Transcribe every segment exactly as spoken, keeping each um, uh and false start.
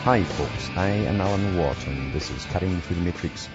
Hi folks, I am Alan Watt and this is Cutting Through the Matrix.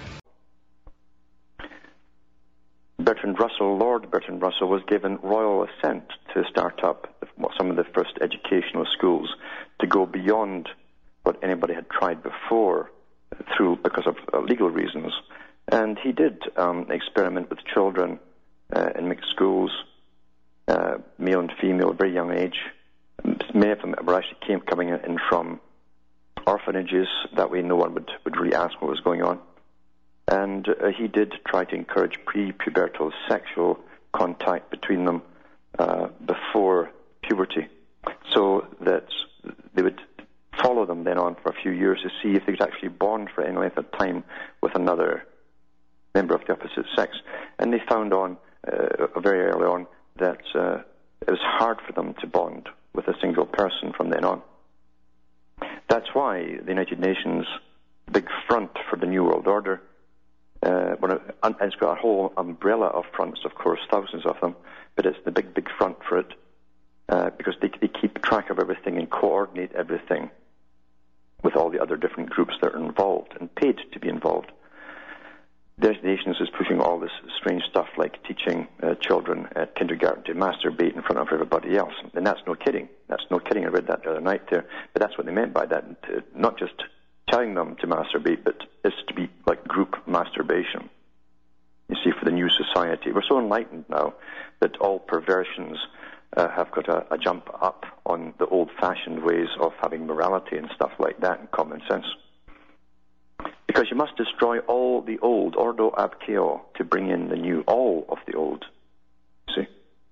Bertrand Russell, Lord Bertrand Russell, was given royal assent to start up some of the first educational schools to go beyond what anybody had tried before through because of uh, legal reasons. And he did um, experiment with children uh, in mixed schools, uh, male and female, at a very young age. Many of them were actually came, coming in from orphanages. That way no one would, would really ask what was going on. And uh, he did try to encourage pre-pubertal sexual contact between them uh, before puberty, so that they would follow them then on for a few years to see if they could actually bond for any length of time with another member of the opposite sex. And they found on uh, very early on that uh, it was hard for them to bond with a single person from then on. That's why the United Nations, big front for the New World Order, uh, it's got a whole umbrella of fronts, of course, thousands of them, but it's the big, big front for it, uh, because they, they keep track of everything and coordinate everything with all the other different groups that are involved and paid to be involved. The United Nations is pushing all this strange stuff like teaching uh, children at kindergarten to masturbate in front of everybody else. And that's no kidding. That's no kidding. I read that the other night there. But that's what they meant by that. To, not just telling them to masturbate, but it's to be like group masturbation. You see, for the new society. We're so enlightened now that all perversions uh, have got a, a jump up on the old-fashioned ways of having morality and stuff like that and common sense. Because you must destroy all the old, ordo ab chao, to bring in the new, all of the old. See?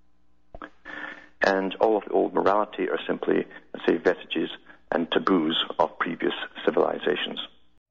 And all of the old morality are simply, let's say, vestiges and taboos of previous civilizations.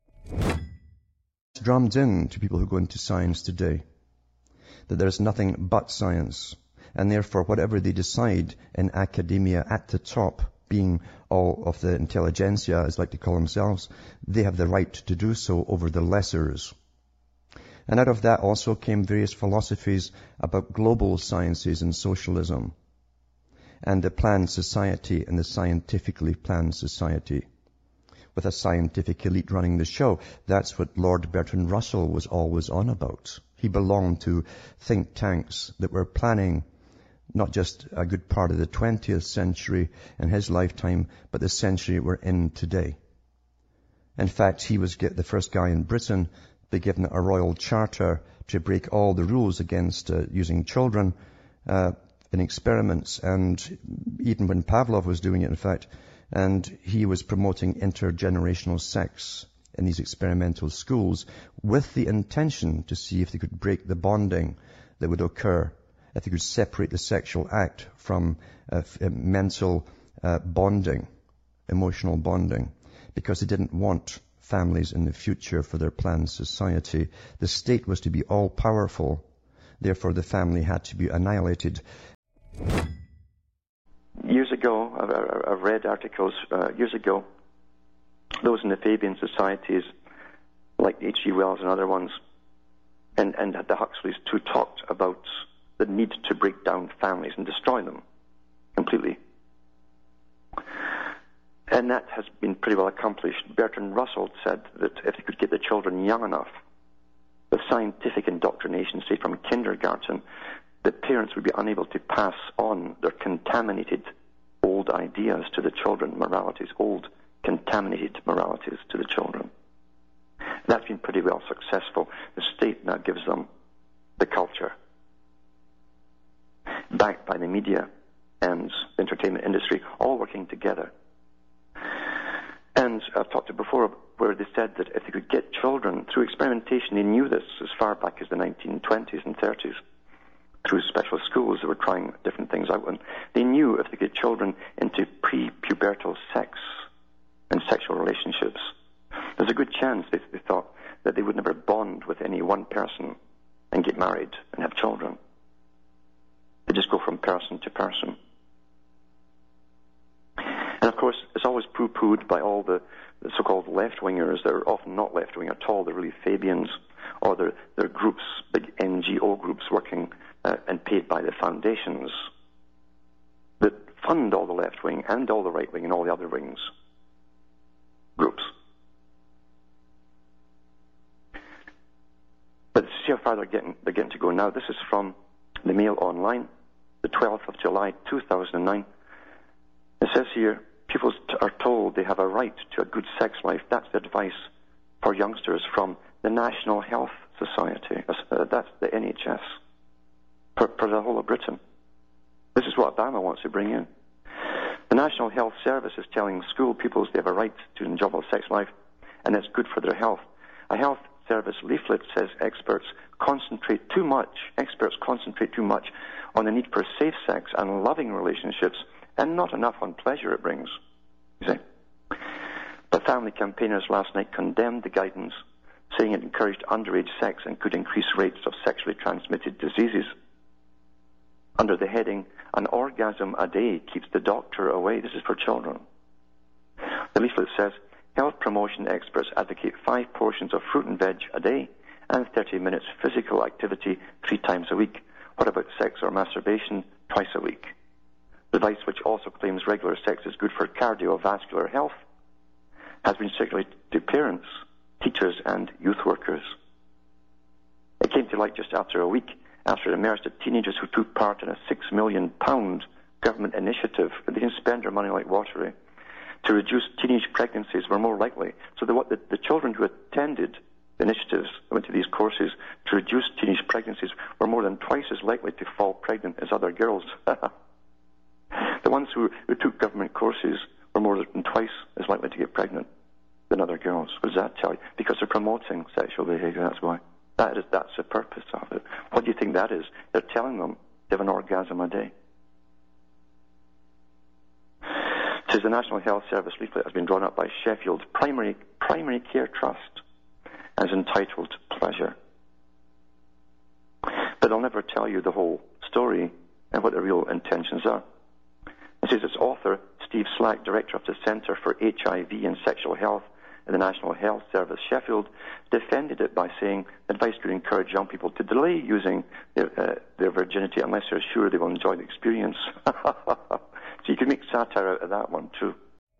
It's drummed in to people who go into science today that there is nothing but science, and therefore whatever they decide in academia at the top, being all of the intelligentsia, as like to call themselves, they have the right to do so over the lessers. And out of that also came various philosophies about global sciences and socialism, and the planned society and the scientifically planned society, with a scientific elite running the show. That's what Lord Bertrand Russell was always on about. He belonged to think tanks that were planning not just a good part of the twentieth century in his lifetime, but the century we're in today. In fact, he was the first guy in Britain to be given a royal charter to break all the rules against uh, using children uh, in experiments, and even when Pavlov was doing it, in fact, and he was promoting intergenerational sex in these experimental schools with the intention to see if they could break the bonding that would occur, if they could separate the sexual act from uh, mental uh, bonding, emotional bonding, because they didn't want families in the future for their planned society. The state was to be all-powerful. Therefore, the family had to be annihilated. Years ago, I've, I've read articles, uh, years ago, those in the Fabian societies, like H G Wells and other ones, and, and the Huxleys too, talked about the need to break down families and destroy them completely. And that has been pretty well accomplished. Bertrand Russell said that if they could get the children young enough, with scientific indoctrination, say from kindergarten, the parents would be unable to pass on their contaminated old ideas to the children, moralities, old contaminated moralities to the children. That's been pretty well successful. The state now gives them the culture, backed by the media and the entertainment industry, all working together. And I've talked to before where they said that if they could get children through experimentation, they knew this as far back as the nineteen twenties and thirties, through special schools that were trying different things out. And they knew if they get children into pre-pubertal sex and sexual relationships, there's a good chance, they, they thought, that they would never bond with any one person and get married and have children. They just go from person to person. And of course, it's always poo-pooed by all the, the so-called left-wingers. They're often not left-wing at all. They're really Fabians, or they're, they're groups, big N G O groups working uh, and paid by the foundations that fund all the left-wing and all the right-wing and all the other wings groups. But see how far they're getting, they're getting to go now. This is from the Mail Online, the twelfth of July, two thousand nine. It says here, pupils are told they have a right to a good sex life. That's the advice for youngsters from the National Health Society. That's the N H S for, for the whole of Britain. This is what Obama wants to bring in. The National Health Service is telling school pupils they have a right to an enjoyable sex life, and it's good for their health. A health service leaflet says experts concentrate too much, experts concentrate too much on the need for safe sex and loving relationships, and not enough on pleasure it brings. You see? But family campaigners last night condemned the guidance, saying it encouraged underage sex and could increase rates of sexually transmitted diseases. Under the heading, "An orgasm a day keeps the doctor away." This is for children. The leaflet says, health promotion experts advocate five portions of fruit and veg a day and thirty minutes physical activity three times a week. What about sex or masturbation twice a week? The device, which also claims regular sex is good for cardiovascular health, has been circulated to parents, teachers, and youth workers. It came to light just after a week after it emerged that teenagers who took part in a six million pound government initiative, and they didn't spend their money like water, to reduce teenage pregnancies were more likely. So the, what the, the children who attended the initiatives, went to these courses to reduce teenage pregnancies, were more than twice as likely to fall pregnant as other girls. The ones who, who took government courses were more than twice as likely to get pregnant than other girls. What does that tell you? Because they're promoting sexual behavior, that's why. That is, that's the purpose of it. What do you think that is? They're telling them they have an orgasm a day. It says the National Health Service leaflet has been drawn up by Sheffield Primary, Primary Care Trust and is entitled Pleasure. But they'll never tell you the whole story and what the real intentions are. It says its author, Steve Slack, director of the Centre for H I V and Sexual Health in the National Health Service, Sheffield, defended it by saying advice could encourage young people to delay using their, uh, their virginity unless they're sure they will enjoy the experience. So you can make satire out of that one too.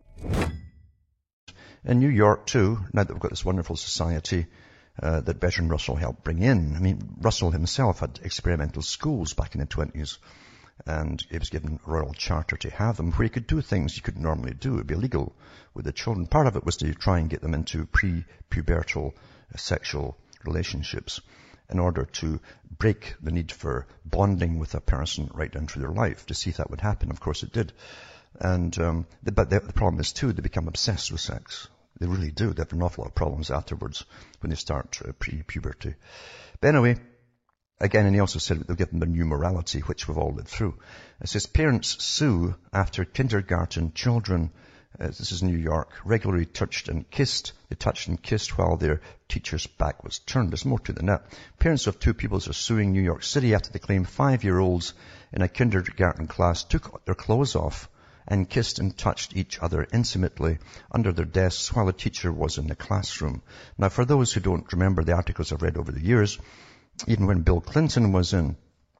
In New York too, now that we've got this wonderful society uh, that Bertrand Russell helped bring in. I mean, Russell himself had experimental schools back in the twenties. And he was given a royal charter to have them, where he could do things you couldn't normally do. It would be illegal with the children. Part of it was to try and get them into pre-pubertal sexual relationships in order to break the need for bonding with a person right down through their life, to see if that would happen. Of course it did. And um, the, but the, the problem is, too, they become obsessed with sex. They really do. They have an awful lot of problems afterwards when they start uh, pre-puberty. But anyway, again, and he also said they'll give them the new morality, which we've all lived through. It says parents sue after kindergarten children, uh, this is New York, regularly touched and kissed. They touched and kissed while their teacher's back was turned. There's more to than that. Parents of two pupils are suing New York City after they claim five-year-olds in a kindergarten class took their clothes off and kissed and touched each other intimately under their desks while the teacher was in the classroom. Now, for those who don't remember the articles I've read over the years, even when Bill Clinton was in,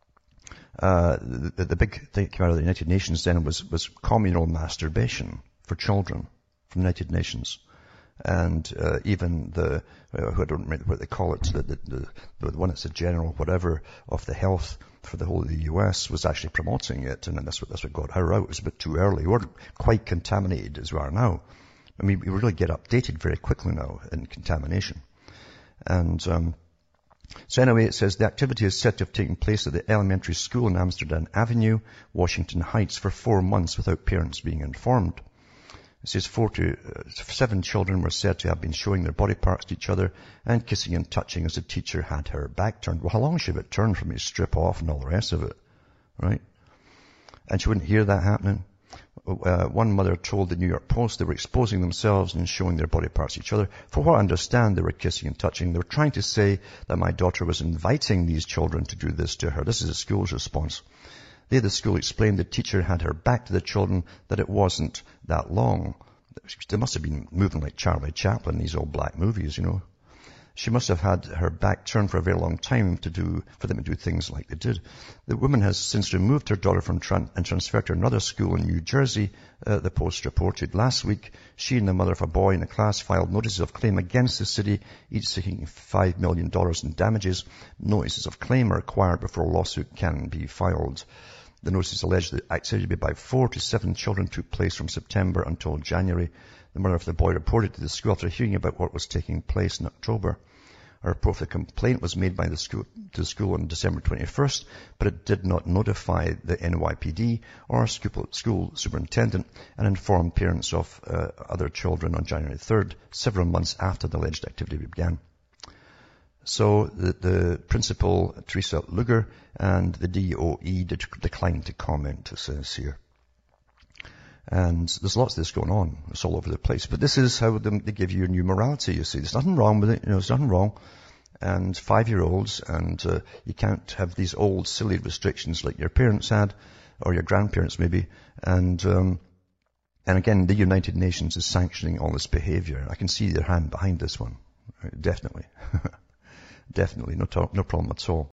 uh, the, the big thing that came out of the United Nations then was, was communal masturbation for children from the United Nations. And uh, even the, uh, I don't remember what they call it, the, the, the, the one that's the general whatever of the health for the whole of the U S was actually promoting it. And then that's what, that's what got her out. It was a bit too early. We weren't quite contaminated as we are now. I mean, we really get updated very quickly now in contamination. And, um, So anyway, it says the activity is said to have taken place at the elementary school in Amsterdam Avenue, Washington Heights, for four months without parents being informed. It says four to uh, seven children were said to have been showing their body parts to each other and kissing and touching as the teacher had her back turned. Well, how long should it turn for me to strip off and all the rest of it, right? And she wouldn't hear that happening. Uh, one mother told the New York Post they were exposing themselves and showing their body parts to each other. For what I understand, they were kissing and touching. They were trying to say that my daughter was inviting these children to do this to her. This is the school's response. They, the school, explained the teacher had her back to the children, that it wasn't that long. They must have been moving like Charlie Chaplin in these old black movies, you know. She must have had her back turned for a very long time to do, for them to do things like they did. The woman has since removed her daughter from Trent and transferred to another school in New Jersey, uh, the Post reported. Last week, she and the mother of a boy in the class filed notices of claim against the city, each seeking five million dollars in damages. Notices of claim are required before a lawsuit can be filed. The notices allege that activity by four to seven children took place from September until January. The mother of the boy reported to the school after hearing about what was taking place in October. A report of the complaint was made by the school to the school on December twenty-first, but it did not notify the N Y P D or school, school superintendent and informed parents of uh, other children on January third, several months after the alleged activity began. So the, the principal, Teresa Luger, and the D O E did, declined to comment, it says here. And there's lots of this going on. It's all over the place. But this is how they, they give you a new morality, you see. There's nothing wrong with it. You know, there's nothing wrong. And five-year-olds, and uh, you can't have these old, silly restrictions like your parents had, or your grandparents maybe. And um, and again, the United Nations is sanctioning all this behavior. I can see their hand behind this one. Definitely. Definitely. No, talk, no problem at all.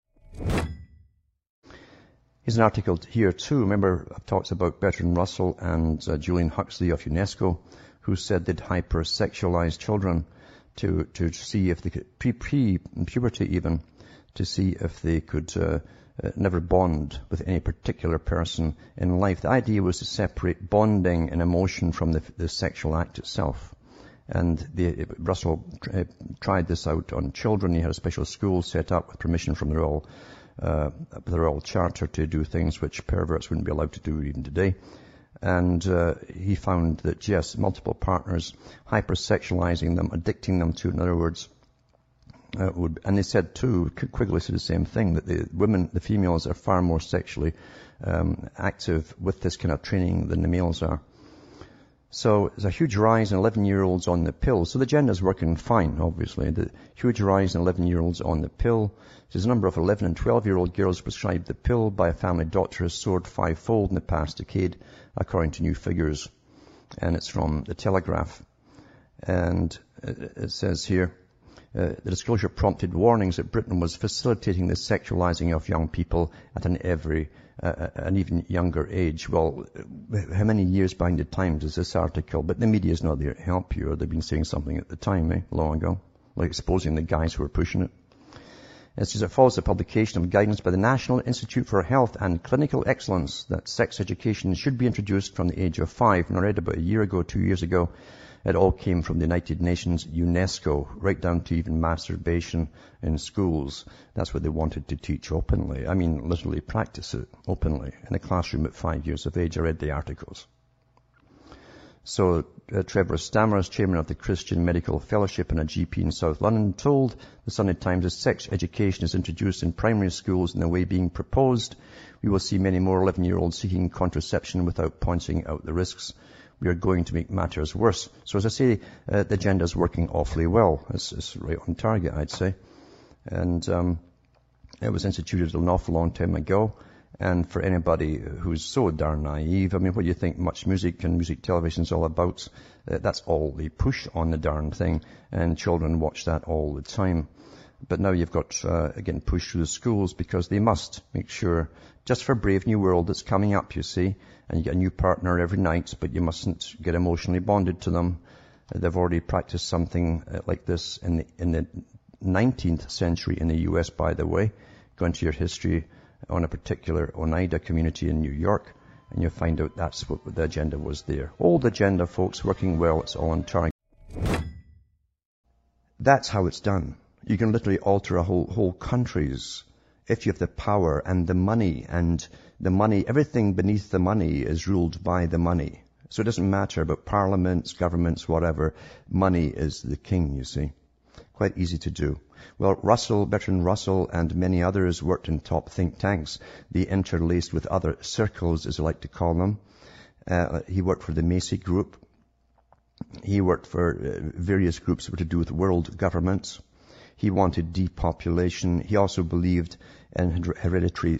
Here's an article here too. Remember, I've talked about Bertrand Russell and uh, Julian Huxley of UNESCO, who said they'd hypersexualize children to to see if they could, pre pre puberty even, to see if they could uh, uh, never bond with any particular person in life. The idea was to separate bonding and emotion from the, the sexual act itself. And the, Russell uh, tried this out on children. He had a special school set up with permission from the Royal Uh, the Royal Charter to do things which perverts wouldn't be allowed to do even today. And uh, he found that, yes, multiple partners, hypersexualizing them, addicting them to, in other words, uh, would, and they said too, Quigley said the same thing, that the women, the females are far more sexually um, active with this kind of training than the males are. So there's a huge rise in eleven-year-olds on the pill. So the agenda's working fine, obviously. The huge rise in eleven-year-olds on the pill. There's a number of eleven and twelve-year-old girls prescribed the pill by a family doctor has soared fivefold in the past decade, according to new figures. And it's from the Telegraph. And it says here, uh, the disclosure prompted warnings that Britain was facilitating the sexualizing of young people at an every Uh, an even younger age. Well, how many years behind the times is this article? But the media is not there to help you, or they've been saying something at the time, eh, long ago, like exposing the guys who were pushing it. It says it follows the publication of guidance by the National Institute for Health and Clinical Excellence that sex education should be introduced from the age of five. And I read about a year ago, two years ago, it all came from the United Nations, UNESCO, right down to even masturbation in schools. That's what they wanted to teach openly. I mean, literally practice it openly in a classroom at five years of age. I read the articles. So uh, Trevor Stammers, chairman of the Christian Medical Fellowship and a G P in South London, told the Sunday Times that sex education is introduced in primary schools in the way being proposed, we will see many more eleven-year-olds seeking contraception without pointing out the risks. We are going to make matters worse. So as I say, uh, the agenda is working awfully well. It's, it's right on target, I'd say. And um, it was instituted an awful long time ago. And for anybody who's so darn naive, I mean, what do you think much music and music television is all about? Uh, that's all they push on the darn thing. And children watch that all the time. But now you've got, uh, again, pushed through the schools because they must make sure, just for Brave New World that's coming up, you see, and you get a new partner every night, but you mustn't get emotionally bonded to them. Uh, they've already practiced something uh, like this in the, in the nineteenth century in the U S, by the way. Go into your history on a particular Oneida community in New York, and you'll find out that's what the agenda was there. Old agenda, folks, working well. It's all on target. That's how it's done. You can literally alter a whole, whole countries if you have the power and the money, and the money, everything beneath the money is ruled by the money. So it doesn't matter about parliaments, governments, whatever. Money is the king, you see. Quite easy to do. Well, Russell, Bertrand Russell, and many others worked in top think tanks. They interlaced with other circles, as I like to call them. Uh, he worked for the Macy Group. He worked for uh, various groups that were to do with world governments. He wanted depopulation. He also believed in hereditary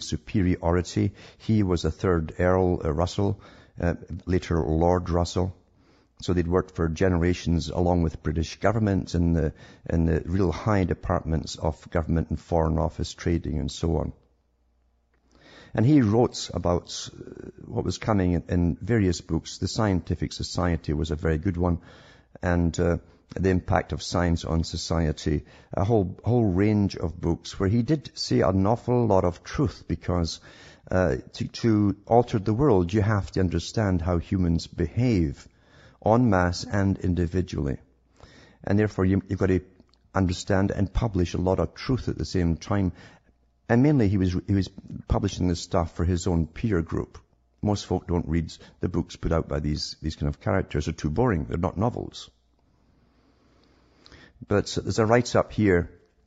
superiority. He was a third Earl uh, Russell, uh, later Lord Russell. So they'd worked for generations along with British government in the, in the real high departments of government and foreign office trading and so on. And he wrote about what was coming in various books. The Scientific Society was a very good one, and uh, the impact of science on society, a whole whole range of books where he did say an awful lot of truth, because uh, to, to alter the world, you have to understand how humans behave en masse and individually. And therefore, you, you've got to understand and publish a lot of truth at the same time. And mainly he was he was publishing this stuff for his own peer group. Most folk don't read the books put out by these, these kind of characters. They're too boring. They're not novels. But there's a write-up here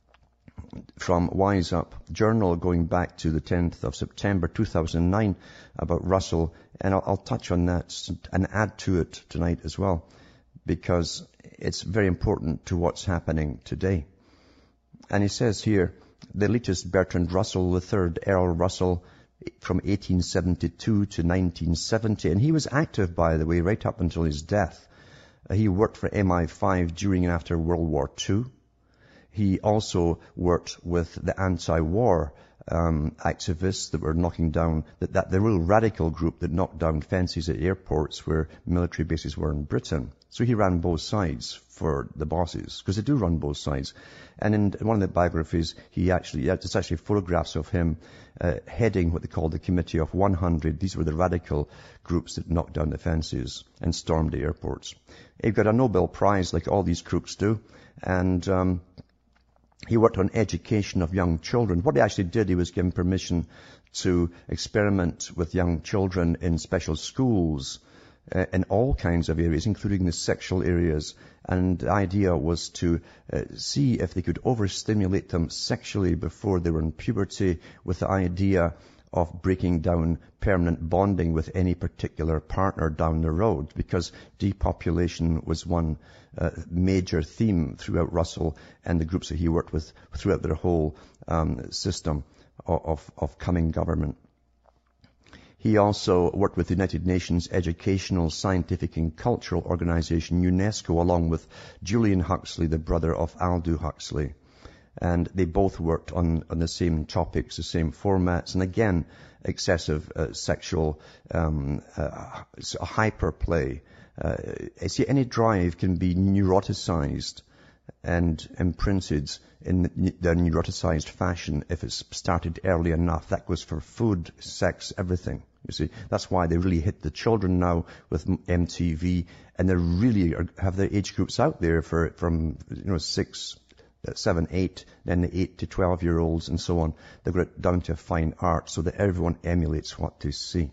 from Wise Up Journal going back to the tenth of September two thousand nine about Russell. And I'll, I'll touch on that and add to it tonight as well, because it's very important to what's happening today. And he says here, the elitist Bertrand Russell the third, Earl Russell, from eighteen seventy-two to nineteen seventy. And he was active, by the way, right up until his death. Uh, he worked for M I five during and after World War Two. He also worked with the anti-war um, activists that were knocking down, that, that the real radical group that knocked down fences at airports where military bases were in Britain. So he ran both sides for the bosses, because they do run both sides. And in one of the biographies, he actually, it's actually photographs of him uh, heading what they called the Committee of one hundred. These were the radical groups that knocked down the fences and stormed the airports. He got a Nobel Prize like all these crooks do. And um, he worked on education of young children. What he actually did, he was given permission to experiment with young children in special schools uh, in all kinds of areas, including the sexual areas. And the idea was to uh, see if they could overstimulate them sexually before they were in puberty, with the idea of breaking down permanent bonding with any particular partner down the road, because depopulation was one uh, major theme throughout Russell and the groups that he worked with throughout their whole um, system of, of, of coming government. He also worked with the United Nations Educational, Scientific and Cultural Organization, UNESCO, along with Julian Huxley, the brother of Aldous Huxley. And they both worked on, on the same topics, the same formats, and again, excessive uh, sexual um, uh, hyperplay. Uh, see, any drive can be neuroticized and imprinted in the neuroticized fashion if it's started early enough. That goes for food, sex, everything. You see, that's why they really hit the children now with M T V, and they really are, have their age groups out there for from you know six. Seven, eight, then the eight to twelve year olds and so on. They've got it down to fine art so that everyone emulates what they see.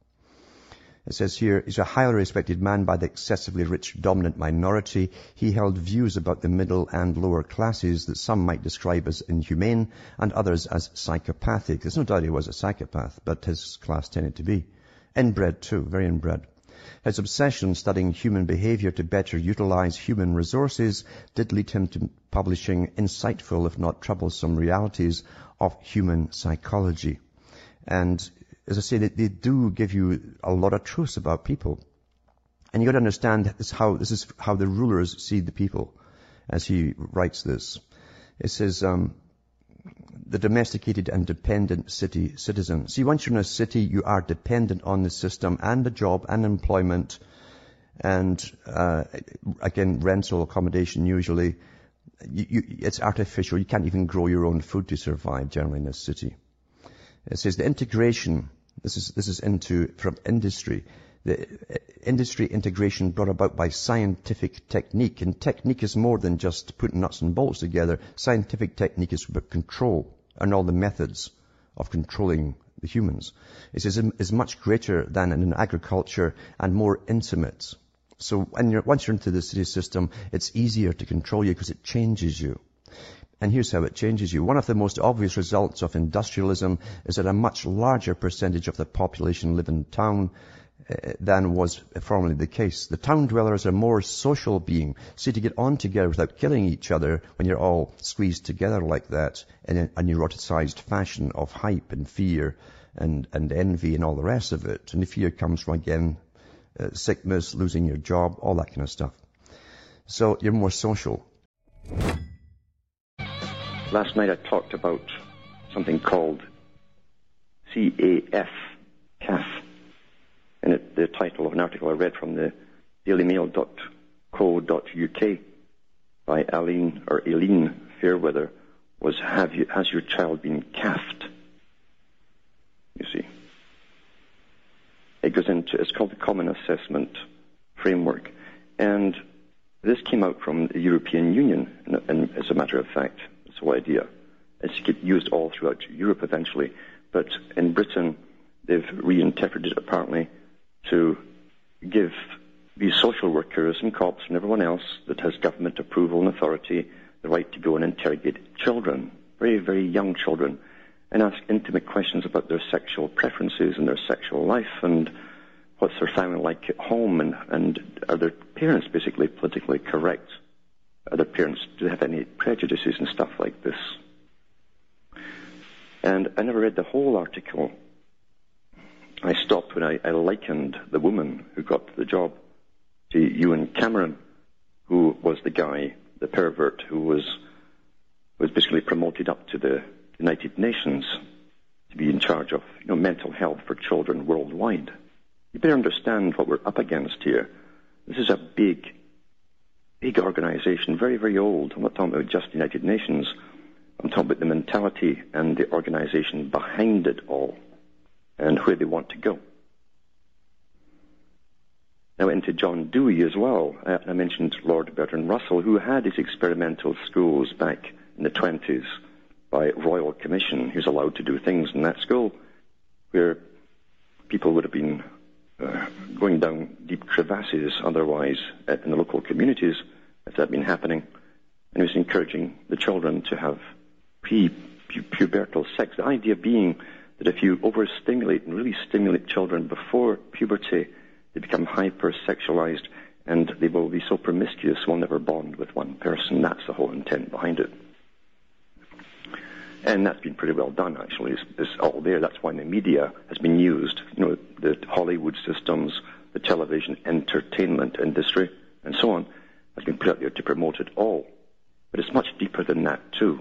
It says here, he's a highly respected man by the excessively rich dominant minority. He held views about the middle and lower classes that some might describe as inhumane and others as psychopathic. There's no doubt he was a psychopath, but his class tended to be. Inbred too, very inbred. His obsession studying human behavior to better utilize human resources did lead him to publishing insightful, if not troublesome, realities of human psychology. And as I say, they, they do give you a lot of truths about people. And you've got to understand this, how, this is how the rulers see the people, as he writes this. It says, um, the domesticated and dependent city citizen. See, once you're in a city, you are dependent on the system and the job and employment and, uh, again, rental accommodation usually. You, you, it's artificial. You can't even grow your own food to survive generally in a city. It says the integration, this is, this is into, from industry. The industry integration brought about by scientific technique. And technique is more than just putting nuts and bolts together. Scientific technique is about control and all the methods of controlling the humans. It says is much greater than in agriculture and more intimate. So when you're, once you're into the city system, it's easier to control you because it changes you. And here's how it changes you. One of the most obvious results of industrialism is that a much larger percentage of the population live in town than was formerly the case. The town dwellers are more social being. See, to get on together without killing each other when you're all squeezed together like that in a, a neuroticized fashion of hype and fear and, and envy and all the rest of it. And the fear comes from, again, uh, sickness, losing your job, all that kind of stuff. So you're more social. Last night I talked about something called C A F, C A F, and it, the title of an article I read from the daily mail dot co dot U K by Aline, or Aileen Fairweather, was, have you, has your child been C A F'd? You see. It goes into, it's called the Common Assessment Framework, and this came out from the European Union, and, and as a matter of fact, this whole idea. It's used all throughout Europe eventually, but in Britain, they've reinterpreted it apparently to give these social workers and cops and everyone else that has government approval and authority the right to go and interrogate children, very, very young children, and ask intimate questions about their sexual preferences and their sexual life and what's their family like at home, and, and are their parents basically politically correct? Are their parents, do they have any prejudices and stuff like this? And I never read the whole article. I stopped when I, I likened the woman who got the job to Ewan Cameron, who was the guy, the pervert, who was was basically promoted up to the United Nations to be in charge of, you know, mental health for children worldwide. You better understand what we're up against here. This is a big, big organization, very, very old. I'm not talking about just the United Nations. I'm talking about the mentality and the organization behind it all and where they want to go. Now into John Dewey as well. I, I mentioned Lord Bertrand Russell, who had his experimental schools back in the twenties by Royal Commission. He was allowed to do things in that school where people would have been uh, going down deep crevasses otherwise in the local communities if that had been happening. And he was encouraging the children to have pre-pubertal sex. The idea being that if you overstimulate and really stimulate children before puberty, they become hyper-sexualized and they will be so promiscuous they'll never bond with one person. That's the whole intent behind it. And that's been pretty well done, actually. It's, it's all there. That's why the media has been used. You know, the Hollywood systems, the television entertainment industry, and so on, has been put out there to promote it all. But it's much deeper than that, too.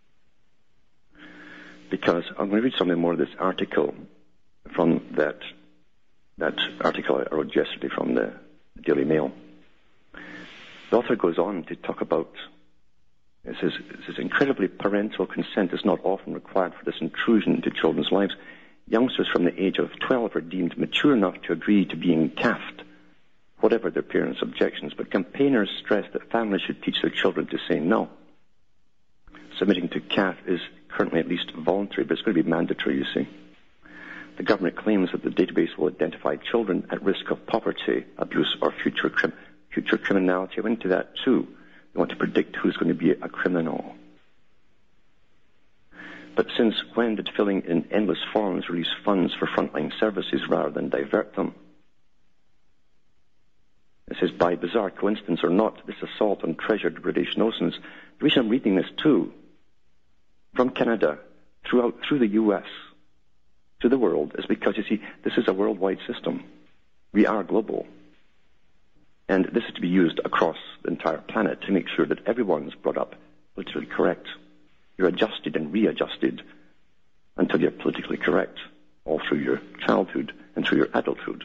Because I'm going to read something more of this article from that that article I wrote yesterday from the Daily Mail. The author goes on to talk about, it says, it says, incredibly parental consent is not often required for this intrusion into children's lives. Youngsters from the age of twelve are deemed mature enough to agree to being C A F'd, whatever their parents' objections, but campaigners stress that families should teach their children to say no. Submitting to C A F is currently at least voluntary, but it's going to be mandatory, you see. The government claims that the database will identify children at risk of poverty, abuse, or future crim- future criminality. I went into that too. They want to predict who's going to be a criminal. But since when did filling in endless forms release funds for frontline services rather than divert them? It says, by bizarre coincidence or not, this assault on treasured British innocence. The reason I'm reading this too, from Canada, throughout through the U S, to the world, is because, you see, this is a worldwide system. We are global. And this is to be used across the entire planet to make sure that everyone's brought up politically correct. You're adjusted and readjusted until you're politically correct, all through your childhood and through your adulthood.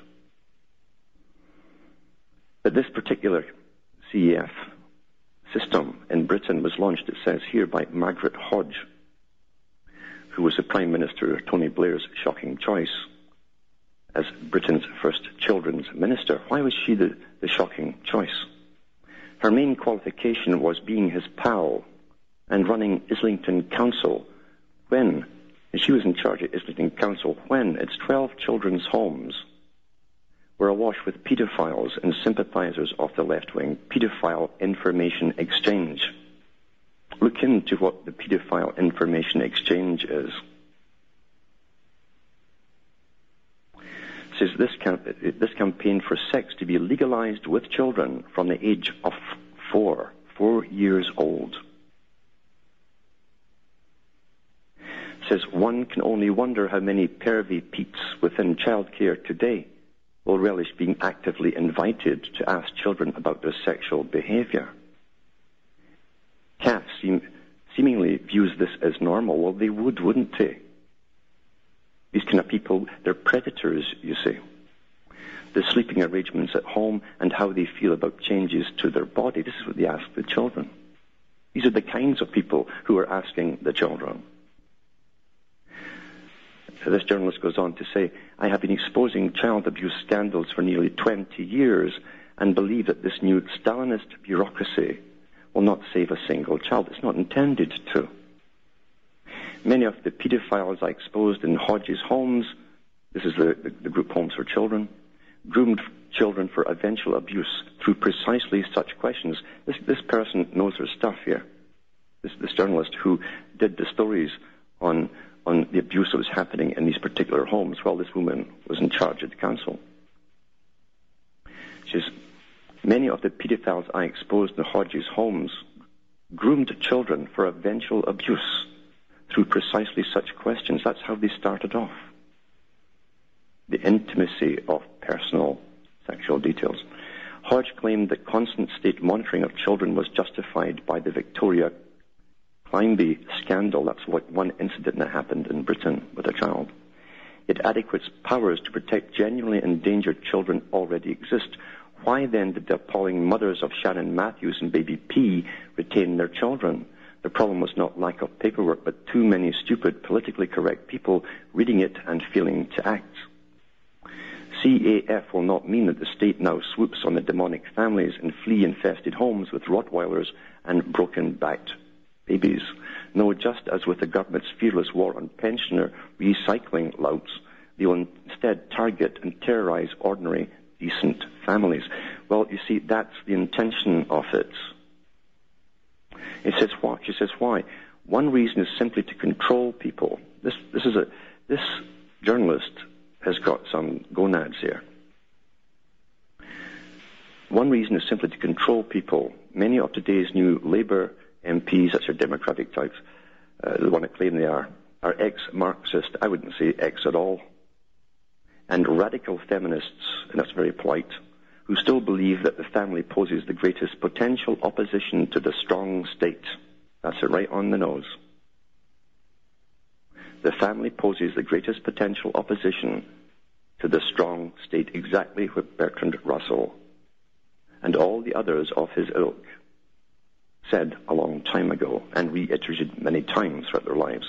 But this particular C A F system in Britain was launched, it says here, by Margaret Hodge, who was the Prime Minister of Tony Blair's shocking choice as Britain's first children's minister. Why was she the, the shocking choice? Her main qualification was being his pal and running Islington Council when, and she was in charge of Islington Council when its twelve children's homes were awash with paedophiles and sympathizers of the left-wing paedophile information exchange. Look into what the paedophile information exchange is. It says this, cam- this campaign for sex to be legalized with children from the age of four, four years old. It says one can only wonder how many pervy peaks within childcare today will relish being actively invited to ask children about their sexual behavior. Cats seem, seemingly views this as normal. Well, they would, wouldn't they? These kind of people, they're predators, you see. The sleeping arrangements at home and how they feel about changes to their body, this is what they ask the children. These are the kinds of people who are asking the children. This journalist goes on to say, I have been exposing child abuse scandals for nearly twenty years and believe that this new Stalinist bureaucracy will not save a single child. It's not intended to. Many of the pedophiles I exposed in Hodges Homes, this is the, the, the group Homes for Children, groomed children for eventual abuse through precisely such questions. This, this person knows her stuff here. This, this journalist who did the stories on, on the abuse that was happening in these particular homes while this woman was in charge of the council. She says, many of the pedophiles I exposed in Hodges Homes groomed children for eventual abuse through precisely such questions. That's how they started off. The intimacy of personal sexual details. Hodge claimed that constant state monitoring of children was justified by the Victoria Climbie scandal. That's what one incident that happened in Britain with a child. Yet adequate powers to protect genuinely endangered children already exist. Why then did the appalling mothers of Shannon Matthews and baby P retain their children? The problem was not lack of paperwork, but too many stupid, politically correct people reading it and failing to act. C A F will not mean that the state now swoops on the demonic families in flea-infested homes with Rottweilers and broken-backed babies. No, just as with the government's fearless war on pensioner recycling louts, they will instead target and terrorize ordinary, decent families. Well, you see, that's the intention of it. It says why? She says why? One reason is simply to control people. This, this is a this journalist has got some gonads here. One reason is simply to control people. Many of today's new Labour M Ps, that's your Democratic types, uh, the one that claim they are, are ex-Marxist. I wouldn't say ex at all. And radical feminists, and that's very polite, who still believe that the family poses the greatest potential opposition to the strong state. That's it, right on the nose. The family poses the greatest potential opposition to the strong state, exactly what Bertrand Russell and all the others of his ilk said a long time ago and reiterated many times throughout their lives.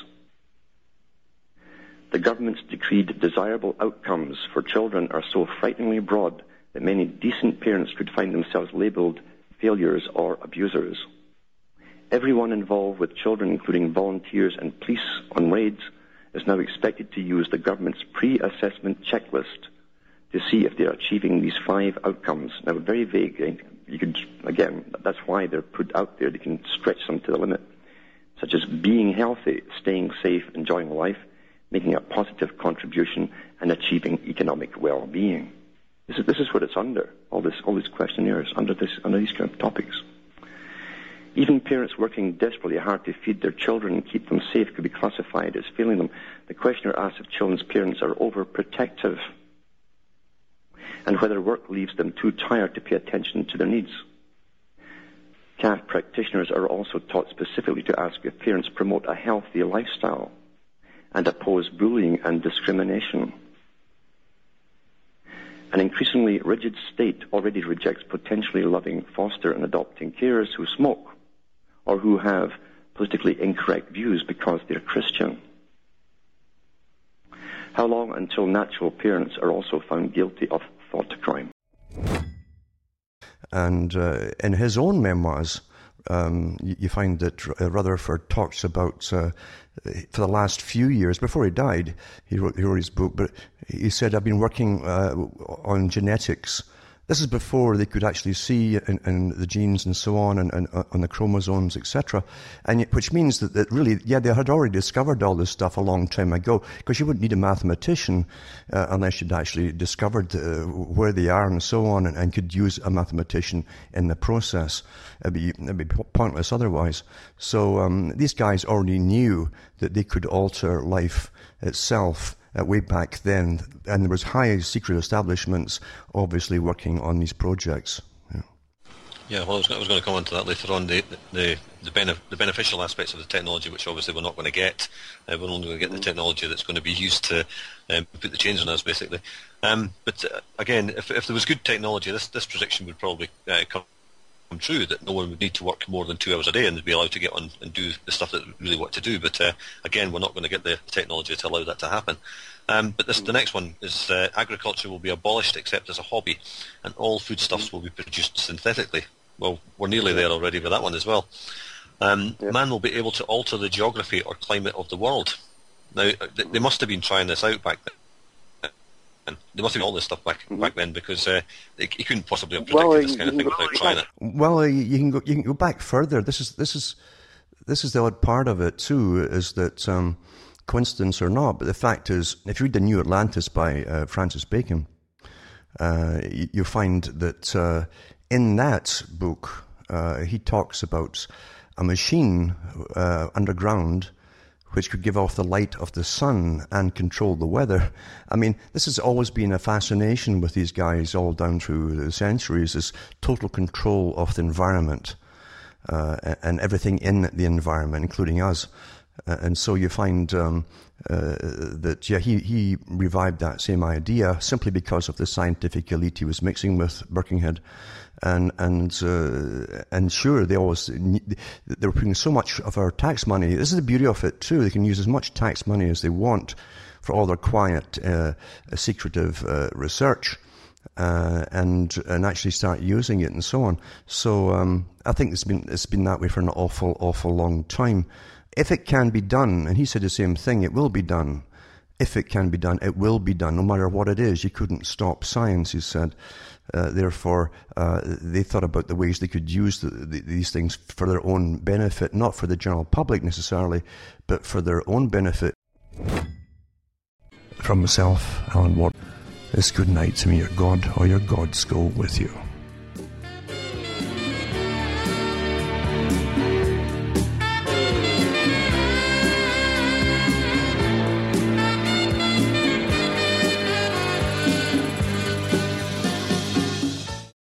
The government's decreed desirable outcomes for children are so frighteningly broad that many decent parents could find themselves labeled failures or abusers. Everyone involved with children, including volunteers and police on raids, is now expected to use the government's pre-assessment checklist to see if they are achieving these five outcomes. Now, very vague. You could, again, that's why they're put out there. They can stretch them to the limit, such as being healthy, staying safe, enjoying life, making a positive contribution, and achieving economic well-being. This is, this is what it's under, all, this, all these questionnaires, under, this, under these kind of topics. Even parents working desperately hard to feed their children and keep them safe could be classified as failing them. The questioner asks if children's parents are overprotective and whether work leaves them too tired to pay attention to their needs. C A F practitioners are also taught specifically to ask if parents promote a healthy lifestyle and oppose bullying and discrimination. An increasingly rigid state already rejects potentially loving foster and adopting carers who smoke or who have politically incorrect views because they're Christian. How long until natural parents are also found guilty of thought crime? And uh, in his own memoirs, um, you, you find that Rutherford talks about, uh, for the last few years, before he died, he wrote, he wrote his book, but he said, I've been working uh, on genetics. This is before they could actually see in, in the genes and so on, and, and uh, on the chromosomes, et cetera. And yet, which means that, that really, yeah, they had already discovered all this stuff a long time ago, because you wouldn't need a mathematician uh, unless you'd actually discovered uh, where they are and so on, and, and could use a mathematician in the process. It'd be, it'd be pointless otherwise. So um, these guys already knew that they could alter life itself uh, way back then, and there was high secret establishments obviously working on these projects. Yeah, yeah well, I was, I was going to come on to that later on, the the the, benef- the beneficial aspects of the technology, which obviously we're not going to get. Uh, we're only going to get the technology that's going to be used to um, put the chains on us, basically. Um, but uh, again, if, if there was good technology, this, this prediction would probably uh, come true, that no one would need to work more than two hours a day and they'd be allowed to get on and do the stuff that they really want to do. But uh, again, we're not going to get the technology to allow that to happen. Um, but this, the next one is uh, agriculture will be abolished except as a hobby, and all foodstuffs will be produced synthetically. Well, we're nearly there already with that one as well. Um, yeah. Man will be able to alter the geography or climate of the world. Now, they must have been trying this out back then. And they must have done all this stuff back mm-hmm. back then, because uh, he couldn't possibly have predicted well, this kind of thing without trying it. Well, you can go you can go back further. This is this is this is the odd part of it too, is that um, coincidence or not, but the fact is, if you read The New Atlantis by uh, Francis Bacon, uh, you, you find that uh, in that book uh, he talks about a machine uh, underground which could give off the light of the sun and control the weather. I mean, this has always been a fascination with these guys all down through the centuries, this total control of the environment uh, and everything in the environment, including us. Uh, and so you find um, uh, that, yeah, he, he revived that same idea simply because of the scientific elite he was mixing with, Birkenhead. And and uh, and sure, they always they were putting so much of our tax money. This is the beauty of it too. They can use as much tax money as they want for all their quiet, uh, secretive uh, research, uh, and and actually start using it and so on. So um, I think it's been it's been that way for an awful awful long time. If it can be done, and he said the same thing, it will be done. If it can be done, it will be done, no matter what it is. You couldn't stop science, he said. Uh, therefore, uh, they thought about the ways they could use the, the, these things for their own benefit, not for the general public necessarily, but for their own benefit. From myself, Alan Watt, it's good night to me, your God or your gods go with you.